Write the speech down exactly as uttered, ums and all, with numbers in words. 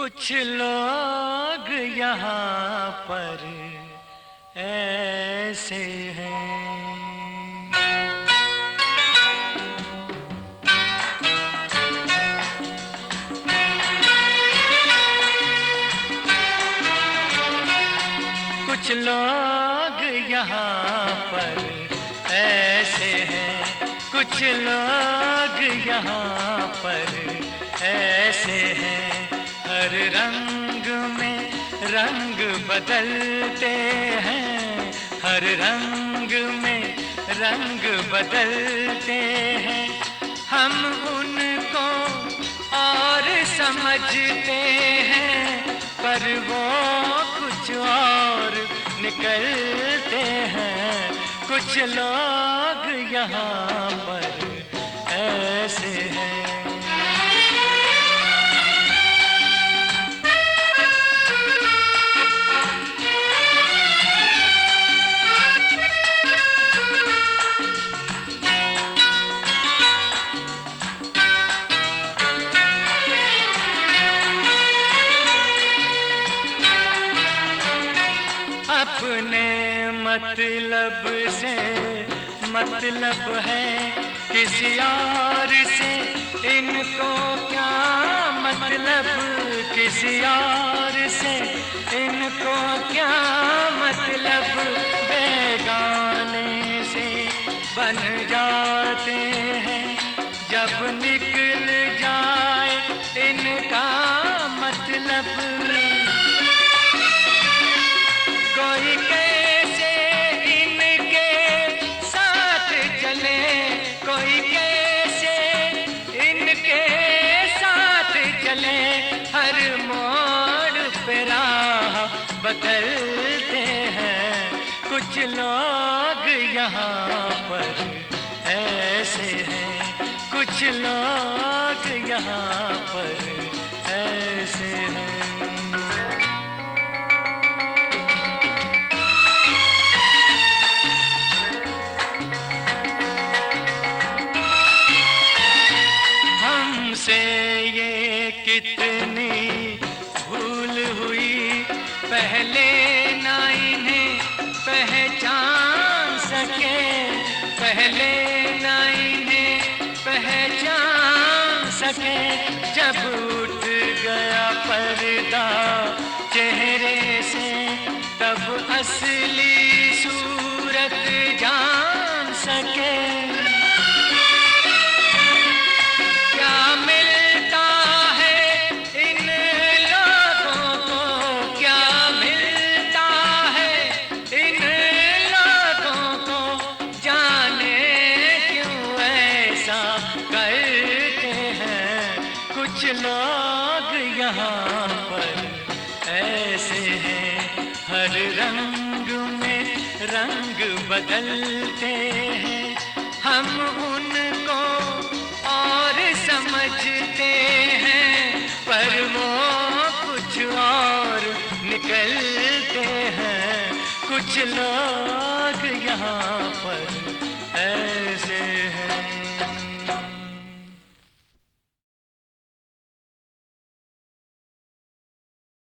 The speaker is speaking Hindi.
कुछ लोग यहाँ पर ऐसे हैं। कुछ लोग यहाँ पर ऐसे हैं, कुछ लोग यहाँ पर ऐसे हैं। हर रंग में रंग बदलते हैं, हर रंग में रंग बदलते हैं। हम उनको और समझते हैं, पर वो कुछ और निकलते हैं। कुछ लोग यहाँ पर ऐसे हैं। अपने मतलब से मतलब है किसी और से, इनको क्या मतलब किसी और से, इनको क्या मतलब। बेगाने से बन जाते हैं जब निकल जाए इनका मतलब। कोई कैसे इनके साथ चले, कोई कैसे इनके साथ चले। हर मोड़ पे राह बदलते हैं। कुछ लोग यहाँ पर ऐसे हैं, कुछ लोग यहाँ पर ऐसे हैं। हमसे ये कितनी भूल हुई, पहले ना इन्हें पहचान सके, पहले ना इन्हें पहचान सके। जब उठ गया पर्दा चेहरे से, तब असली सूरत जान सके। कुछ लोग यहाँ पर ऐसे हैं, हर रंग में रंग बदलते हैं। हम उनको और समझते हैं, पर वो कुछ और निकलते हैं। कुछ लोग यहाँ पर